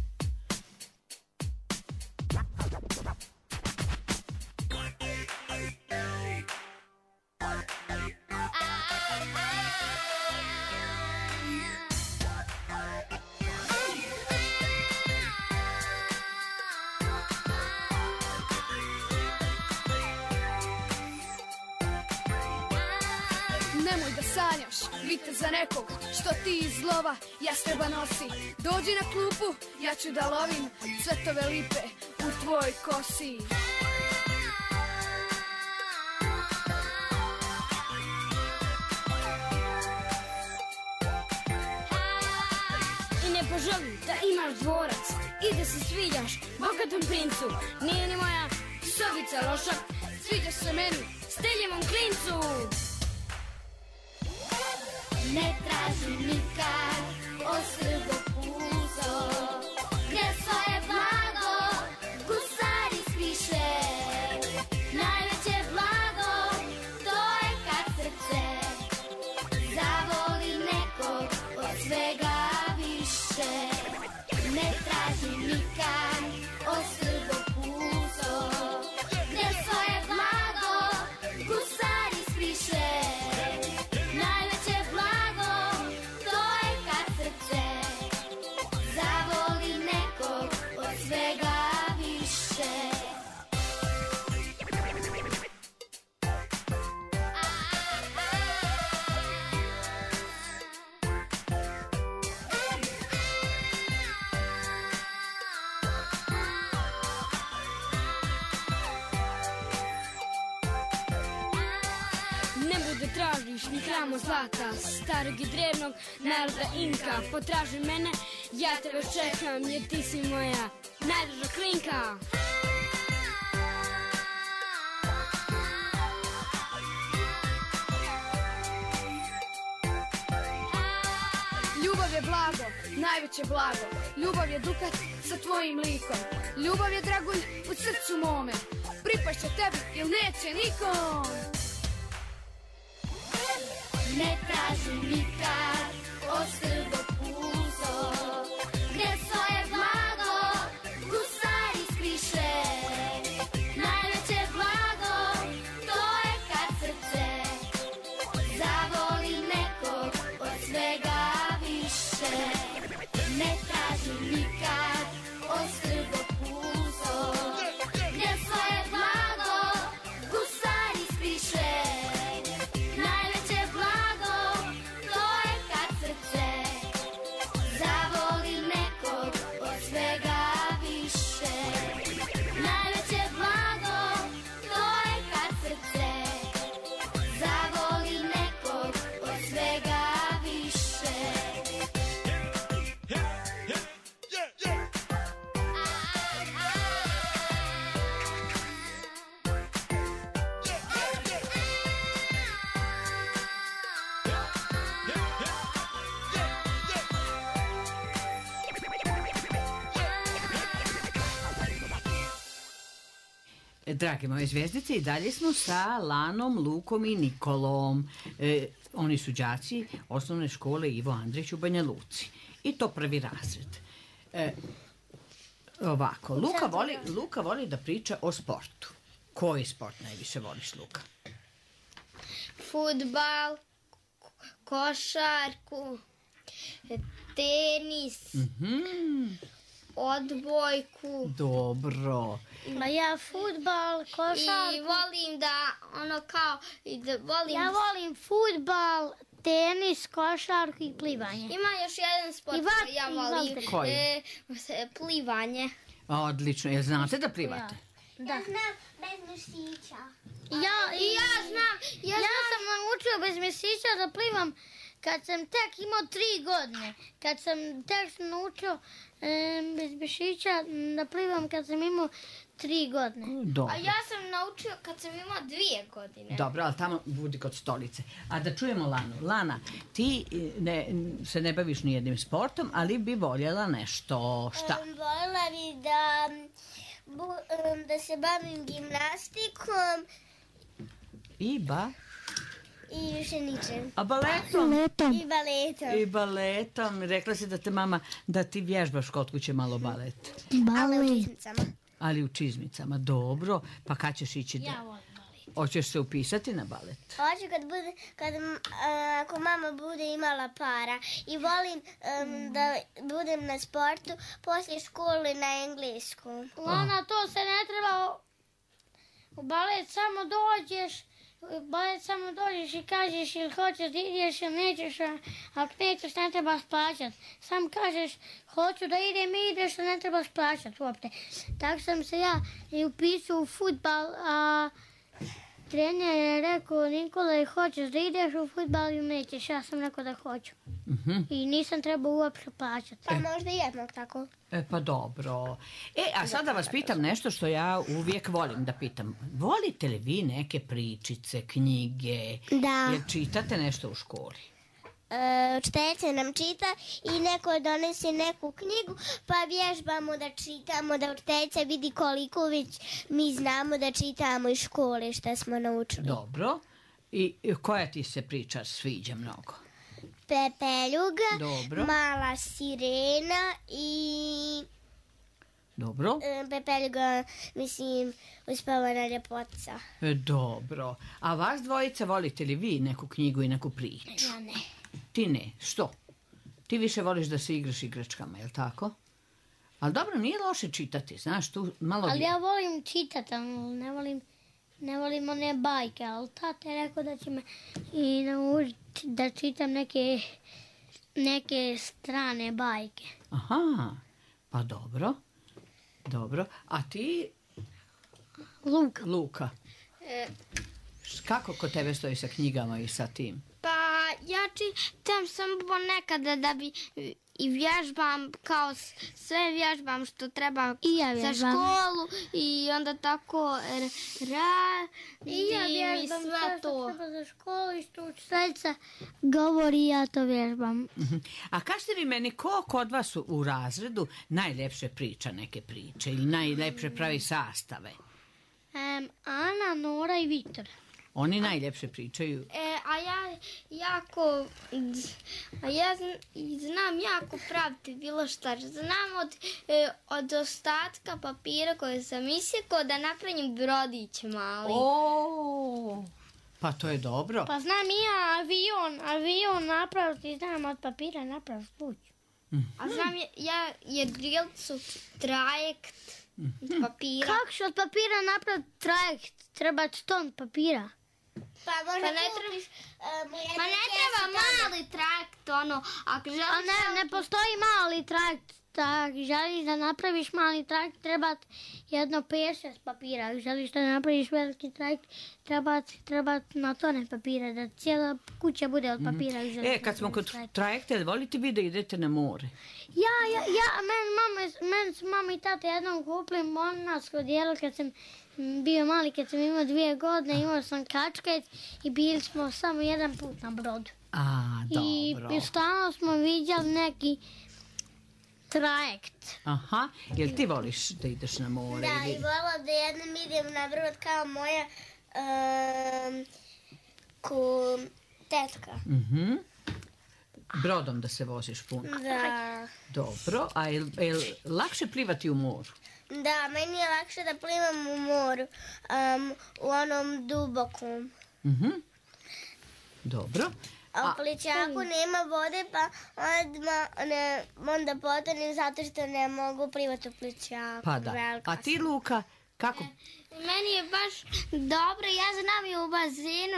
Speaker 6: Nemoj da sanjaš, vite za nekog, što ti iz lova jastreba nosi. Dođi na klupu, ja ću da lovim cvetove lipe u tvojoj kosi.
Speaker 7: I ne poželim da imaš dvorac i da se sviđaš bogatom princu. Nije ni moja sobica loša,
Speaker 6: Sviđaš se meni,
Speaker 7: steljevom klincu.
Speaker 5: Ne traži nikad ostrgo puzo, gdje svoje blago gusari spiše. Najveće blago, to je kad srce zavoli nekog od svega više. Ne traži nikad ostrgo puzo,
Speaker 7: tražiš ni hramo zlata, starog i drevnog naroda Inka. Potraži mene, ja tebe čekam, jer ti si moja najdraža klinka.
Speaker 6: Ljubav je blago, najveće blago. Ljubav je dukat sa tvojim likom. Ljubav je dragulj u srcu mome. Pripašće tebi ili neće nikom.
Speaker 8: Ne tražim nikad ostrvo pulso, gdje svoje blago gusari skriše. Najveće blago, to je kad srce zavoli nekog od svega više. Ne tražim nikad ostrvo pulso, gdje svoje blago gusari skriše.
Speaker 2: Drage moje zvijezdice, i dalje smo sa Lanom, Lukom i Nikolom. E, oni su đaci osnovne škole Ivo Andrić u Banja Luci. I to prvi razred. E, ovako, Luka voli, Luka voli da priča o sportu. Koji sport najviše voliš, Luka?
Speaker 4: Fudbal, košarku, tenis,
Speaker 2: Mm-hmm.
Speaker 4: odbojku.
Speaker 2: Dobro.
Speaker 3: A ja fudbal, košarku.
Speaker 4: I volim da, ono kao, i da volim...
Speaker 3: Ja volim fudbal, tenis, košarku i plivanje.
Speaker 4: Ima još jedan sport
Speaker 3: I vat-
Speaker 4: koji ja
Speaker 3: i
Speaker 4: volim.
Speaker 3: vatri.
Speaker 2: Koji?
Speaker 4: E, s- plivanje.
Speaker 2: Odlično. Jel znate da plivate?
Speaker 3: Da.
Speaker 1: Znam bez mišića.
Speaker 3: Ja,
Speaker 4: I ja znam, ja,
Speaker 3: Ja sam naučio bez mesića da plivam kad sam tek imao tri godine. Kad sam tek sam naučio e, bez mišića da plivam kad sam imao tri godine.
Speaker 2: Dobro.
Speaker 4: A ja sam naučio kad sam imao dvije godine.
Speaker 2: Dobro, ali tamo budi kod stolice. A da čujemo Lanu. Lana, ti ne, se ne baviš ni jednim sportom, ali bi voljela nešto. Šta?
Speaker 1: Um, voljela bi da, bu, um, da se bavim gimnastikom
Speaker 2: I ba?
Speaker 1: i više ničem.
Speaker 2: A baletom?
Speaker 1: I baletom.
Speaker 2: I baletom. Rekla si da te mama, da ti vježbaš kod kuće malo balet.
Speaker 1: Ali u čizmicama.
Speaker 2: Ali u čizmicama. Dobro. Pa kad ćeš ići? Da...
Speaker 3: Ja volim balet.
Speaker 2: Hoćeš se upisati na balet?
Speaker 1: Hoću kad bude, kad, m, a, ako mama bude imala para. I volim um, da budem na sportu poslije škole na engleskom.
Speaker 3: Lana, to se ne treba u balet samo dođeš, u balet samo dođeš i kažeš ili hoćeš da ideš ili nećeš, a ako nećeš ne trebaš plaćati. Sam kažeš hoću da idem i ideš, ne trebaš plaćati uopšte. Tako sam se ja i upisao u fudbal, a trener je rekao Nikola, hoćeš da ideš u fudbal ili nećeš, ja sam rekao da hoću.
Speaker 2: Mhm.
Speaker 3: I nisam trebao uopšte plaćati.
Speaker 1: Pa možda jednog tako.
Speaker 2: E, pa dobro. E, a sada vas pitam nešto što ja uvijek volim da pitam. Volite li vi neke pričice, knjige?
Speaker 1: Da.
Speaker 2: Jer čitate nešto u školi?
Speaker 1: E, učiteljica nam čita i neko donese neku knjigu, pa vježbamo da čitamo, da učiteljica vidi koliko već mi znamo da čitamo iz škole šta smo naučili.
Speaker 2: Dobro. I i koja ti se priča sviđa mnogo?
Speaker 1: Pepeljuga,
Speaker 2: Dobro.
Speaker 1: Mala sirena i
Speaker 2: Dobro.
Speaker 1: e, Pepeljuga, mislim, uspavana ljepotica.
Speaker 2: E, dobro. A vas dvojica volite li vi neku knjigu i neku priču?
Speaker 3: Ja ne.
Speaker 2: Ti ne. Što? Ti više voliš da se igraš igračkama, je li tako? Ali dobro, nije loše čitati, znaš, tu malo...
Speaker 3: Ali ja volim čitati, ali ne volim, ne volim one bajke, ali tata je rekao da će me i naučiti da čitam neke, neke strane bajke.
Speaker 2: Aha, pa dobro. Dobro. A ti,
Speaker 3: Luka.
Speaker 2: Luka,
Speaker 4: E,
Speaker 2: Kako kod tebe stoji sa knjigama i sa tim?
Speaker 4: Pa ja čitam sam ponekada da bi i vježbam, kao sve vježbam što treba
Speaker 3: I ja
Speaker 4: za
Speaker 3: vježbam.
Speaker 4: školu i onda tako radim
Speaker 3: I ja vježbam
Speaker 4: sve
Speaker 3: sve što
Speaker 4: to.
Speaker 3: treba za školu i što učiteljica govori, ja to vježbam.
Speaker 2: A kažete vi meni, ko kod vas u razredu najljepše priča neke priče ili najljepše pravi sastave?
Speaker 3: Um, Ana, Nora i Viktor.
Speaker 2: Oni najljepše pričaju.
Speaker 4: E, a ja jako, a ja zn- znam jako praviti bilo šta. Znam od, e, od ostatka papira koje sam isjekao da napravim brodić mali.
Speaker 2: O, pa to je dobro.
Speaker 3: Pa znam i ja avion, avion napraviti, znam od papira napraviti kuću.
Speaker 4: A znam je, ja jedrilicu trajekt od papira.
Speaker 3: Kako će od papira napraviti trajekt? Treba ton papira.
Speaker 1: Pa možda
Speaker 4: Pa ne
Speaker 1: kupiš uh, mu jednu
Speaker 4: Ma ne
Speaker 1: kesu
Speaker 4: treba
Speaker 1: toga.
Speaker 4: mali trajekt, ono, ako želiš...
Speaker 3: A ne, ne postoji mali trajekt. Tak, želiš da napraviš mali trajekt, treba ti jedno pet šest papira. Ako želiš da napraviš veliki trajekt, treba ti treba ti na tone papira, da cijela kuća bude od papira. ako želiš
Speaker 2: E, kad smo
Speaker 3: napraviš
Speaker 2: kod
Speaker 3: trajekt.
Speaker 2: trajekta, volite vi da idete na more?
Speaker 3: Ja, ja, ja, men, mama, men su mama i tata jednom kupili monarsko dijelo kad sam m, bio mali, kad sam imao dvije godine, imao sam kačkec i bili smo samo jedan put na brodu.
Speaker 2: A, dobro.
Speaker 3: I stalno smo vidjeli neki trajekt.
Speaker 2: Aha, jel ti voliš da ideš na more?
Speaker 1: Da,
Speaker 2: ili-
Speaker 1: i volila da jednom idem na brod kao moja um, ku tetka.
Speaker 2: Mhm. Brodom da se voziš puno.
Speaker 1: Da.
Speaker 2: Dobro, a jel, jel lakše plivati u moru?
Speaker 1: Da, meni je lakše da plivam u moru, um, u onom dubokom.
Speaker 2: Mhm. Dobro.
Speaker 1: A u plićaku nema vode, pa odmah ne, onda potonim zato što ne mogu plivati u plićaku.
Speaker 2: Pa da.
Speaker 1: Velika
Speaker 2: A ti, Luka, kako?
Speaker 4: Meni je baš dobro, ja znam i u bazenu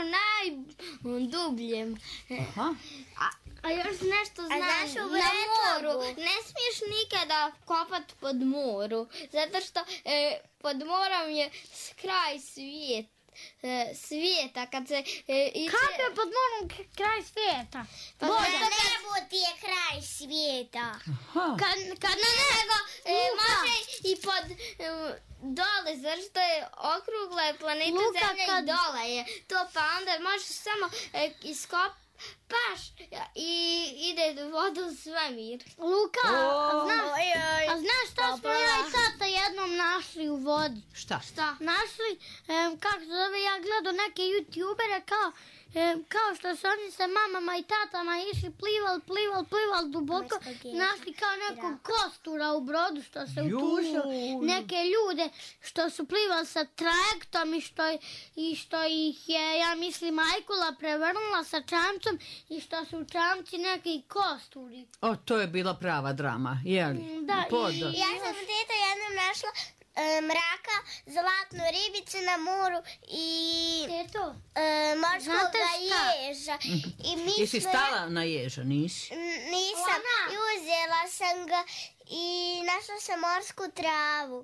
Speaker 4: najdubljem.
Speaker 2: Aha.
Speaker 4: A, a još nešto znam,
Speaker 1: znaš u
Speaker 4: na
Speaker 1: Bretlagu?
Speaker 4: moru ne smiješ nikada kopat pod moru, zato što e, pod morom je s- kraj svijet, e, svijeta, kad se e, iće...
Speaker 3: Kako je pod morom k- kraj svijeta?
Speaker 4: Pa
Speaker 1: Na
Speaker 4: zato kad-
Speaker 1: nebu ti je kraj svijeta.
Speaker 2: Aha.
Speaker 3: Kad, kad
Speaker 4: Ne, nego e, može i pod e, dole, zašto je okrugla je planeta
Speaker 3: Luka,
Speaker 4: Zemlja
Speaker 3: kad-
Speaker 4: i dole je to, pa onda možeš samo e, iskopaš i ide voda u svemir.
Speaker 3: Luka, a
Speaker 2: O.
Speaker 3: znaš,
Speaker 1: Oj, oj.
Speaker 3: a znaš šta smo ja i tata jednom našli u vodi?
Speaker 2: Šta?
Speaker 4: Šta?
Speaker 3: Našli, em, kako se zove, ja gledao neke youtubere kao, em, kao što su oni sa mamama i tatama išli plival, plival, plival duboko, našli kao nekog kostura u brodu što se utušao,
Speaker 2: Juj.
Speaker 3: neke ljude što su plivali sa trajektom i što, i što ih je, ja mislim, majkula prevrnula sa čamcom i što su u čamci neki kosturi.
Speaker 2: O, to je bila prava drama, jeli?
Speaker 3: Da, i-
Speaker 2: Podo.
Speaker 1: Ja sam u teta jednom našla e, mraka, zlatnu ribicu na moru i
Speaker 3: Eto,
Speaker 1: e, morskog
Speaker 3: Znate šta?
Speaker 1: ježa. I mi
Speaker 2: Jesi
Speaker 1: smo-
Speaker 2: stala na ježa, nisi?
Speaker 1: N- Nisam. I uzela sam ga i našla sam morsku travu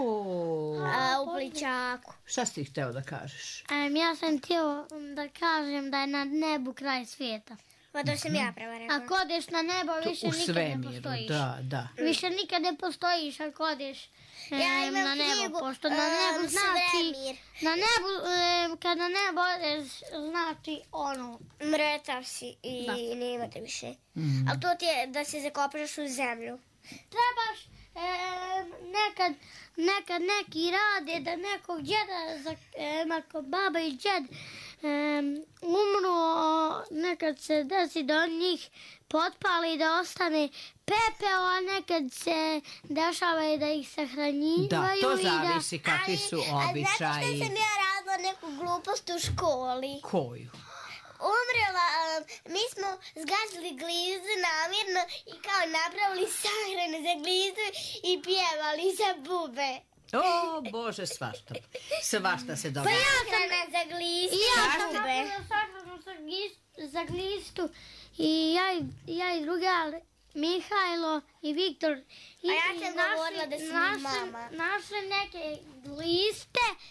Speaker 2: O,
Speaker 1: a, u plićaku.
Speaker 2: šta si ti hteo da kažeš?
Speaker 3: em, ja sam htio da kažem da je na nebu kraj svijeta.
Speaker 1: Pa to sam ja prava rekla.
Speaker 3: Ako odeš na nebo, više
Speaker 2: U
Speaker 3: nikad ne
Speaker 2: svemiru,
Speaker 3: postojiš.
Speaker 2: da, da.
Speaker 3: Više nikad ne postojiš ako odeš
Speaker 1: Ja
Speaker 3: em,
Speaker 1: imam
Speaker 3: na nebo,
Speaker 1: knjigu,
Speaker 3: pošto na
Speaker 1: em,
Speaker 3: nebu znači,
Speaker 1: Svemir.
Speaker 3: na nebu, em, kad na nebo odeš, znači ono,
Speaker 1: Mrtav si i
Speaker 3: Da.
Speaker 1: nema te više.
Speaker 2: Mm.
Speaker 1: Ali to ti je da se zakopaš u zemlju.
Speaker 3: trebaš em, nekad, nekad neki rade da nekog djeda, za, em, ako baba i djed em, umru, nekad se desi da on njih potpali da ostane pepeo, a nekad se dešava i da ih sahranjivaju.
Speaker 2: Da, to
Speaker 3: i da...
Speaker 2: zavisi kakvi su
Speaker 1: A znate
Speaker 2: običaji.
Speaker 1: što sam ja radila neku glupost u školi?
Speaker 2: Koju?
Speaker 1: Umrela, um, mi smo zgazili glizdu namjerno i kao napravili sahrane za glizdu i pjevali za bube.
Speaker 2: O, Bože, svašta. Svašta se događa.
Speaker 1: Sahrana za glizdu.
Speaker 3: I ja
Speaker 1: za
Speaker 3: sam
Speaker 1: bube.
Speaker 3: napravila sahranu za gis- za glistu i ja, i- ja i drugar Mihajlo i Viktor. I,
Speaker 1: A ja
Speaker 3: i
Speaker 1: sam
Speaker 3: našli-
Speaker 1: govorila da sam
Speaker 3: našli-
Speaker 1: mama.
Speaker 3: Našli neke gliste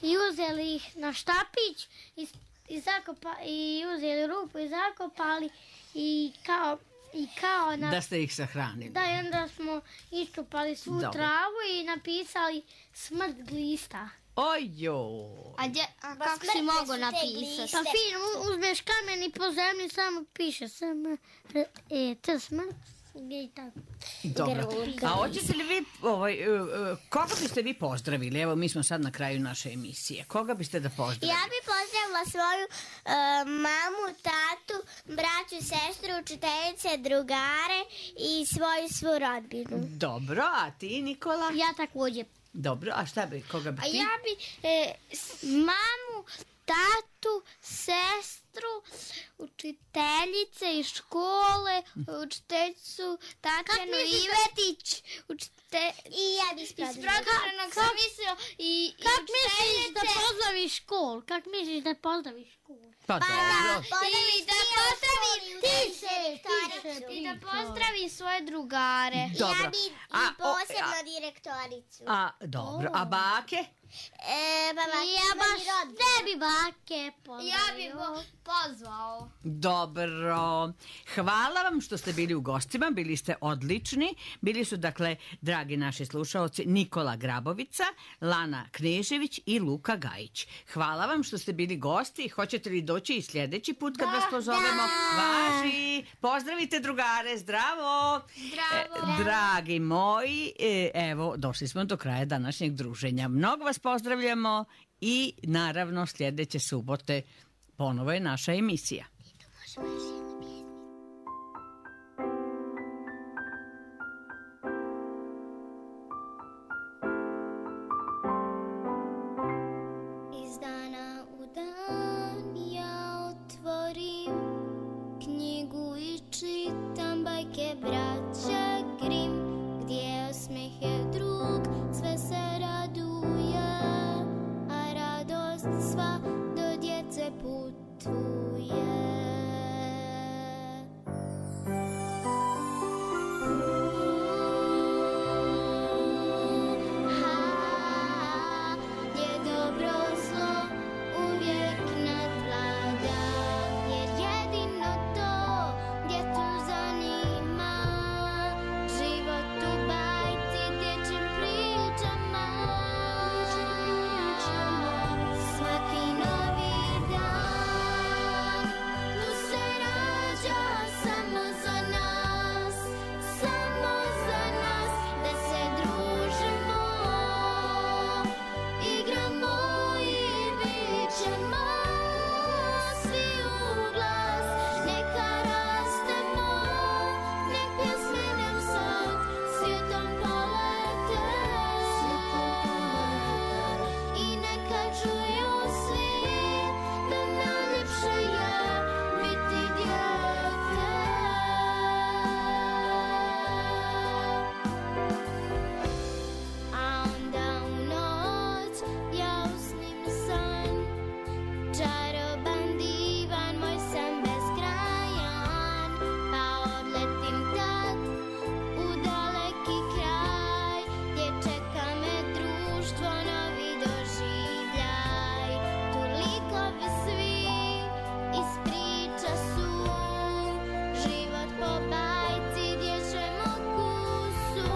Speaker 3: i uzeli ih na štapić i, i, zakopa, i uzeli rupu i zakopali i kao, i kao na...
Speaker 2: Da ste ih sahranili.
Speaker 3: Da, i onda smo iščupali svu
Speaker 2: Dobro.
Speaker 3: travu i napisali smrt glista.
Speaker 2: Ojo.
Speaker 5: A, gdje, a kako si mogo napisati?
Speaker 3: Pa fino, uzmeš kamen i po zemlji samo piše smrt, e, t smrt i tako.
Speaker 2: Dobro. A hoćete li vi, ovaj, uh, uh, koga biste vi pozdravili? Evo, mi smo sad na kraju naše emisije. Koga biste da pozdravili?
Speaker 1: Ja bi pozdravila svoju uh, mamu, tatu, braću, sestru, učiteljice, drugare i svoju svu rodbinu.
Speaker 2: Dobro, a ti, Nikola?
Speaker 3: Ja također.
Speaker 2: Dobro, a šta bi, koga bi
Speaker 5: A
Speaker 2: ti?
Speaker 5: ja bi e, s- mamu, tatu, sestru, učiteljice iz škole, učiteljicu Tatjanu Ivetić, učite...
Speaker 1: I ja bih
Speaker 5: iz
Speaker 1: pozdravila.
Speaker 5: produženog sam mislio i, i
Speaker 3: Kak misliš da
Speaker 5: učiteljice.
Speaker 3: pozdraviš školu? Kak misliš da pozdraviš školu?
Speaker 2: Pa dobro.
Speaker 5: I da pozdravim
Speaker 1: Ti
Speaker 3: se, ti se,
Speaker 5: i da pozdravim svoje drugare.
Speaker 2: Dobro.
Speaker 1: Ja bi i
Speaker 2: A, o,
Speaker 1: posebno
Speaker 2: a-
Speaker 1: direktoricu.
Speaker 2: A, dobro. A bake?
Speaker 1: E, baba,
Speaker 3: Ja baš ne bi bake pozdravio.
Speaker 5: Ja bih go pozvao.
Speaker 2: Dobro. Hvala vam što ste bili u gostima, bili ste odlični. Bili su, dakle, dragi naši slušaoci, Nikola Grabovica, Lana Knežević i Luka Gajić. Hvala vam što ste bili gosti. Hoćete li doći i sljedeći put kad vas pozovemo? Važi. Pozdravite drugare. Zdravo.
Speaker 5: Zdravo.
Speaker 2: E, dragi moji, e, evo, došli smo do kraja današnjeg druženja. Mnogo vas pozdravljamo i naravno sljedeće subote ponovo je naša emisija.
Speaker 8: Iz dana u dan ja otvorim knjigu i čitam bajke braće Grim, gdje osmeh je drug, sve se raduje, a radost sva do djece putuje. Ha, gdje dobro zlo uvijek nadvlada, jer jedino to djecu zanima, život u bajci dječjim pričama. Svaki novi dan tu se rađa samo za nas, samo za nas, da se družimo, igramo i vičemo svi u glas. Neka rastemo, nek pjesme nam sad svijetom polete i neka čuju svi da najljepše je biti dijete. A onda u noć ja usnim san, čaroban divan, moj san bezkrajan, pa odletim tad u daleki kraj, gdje čeka me društvo, novi doživljaj. Tu likovi svi iz priča su, život po bajci, dječjem okusu.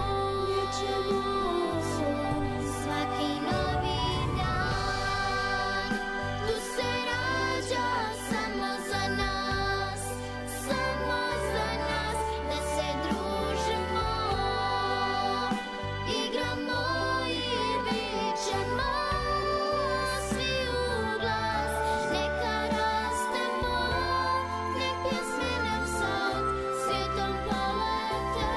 Speaker 8: Svaki novi dan tu se rađa samo za nas, samo za nas, da se družimo, igramo i vičemo svi u glas. Neka rastemo, nek pjesme nam sad svijetom polete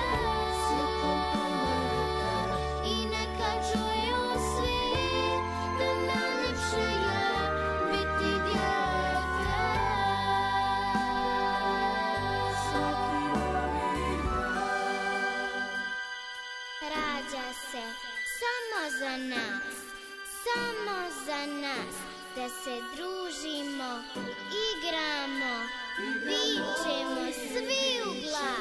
Speaker 8: i neka čuju svi da najljepše je biti dijete. Rađa se samo za nas, samo za nas, da se družimo, igramo, vičemo svi u glas.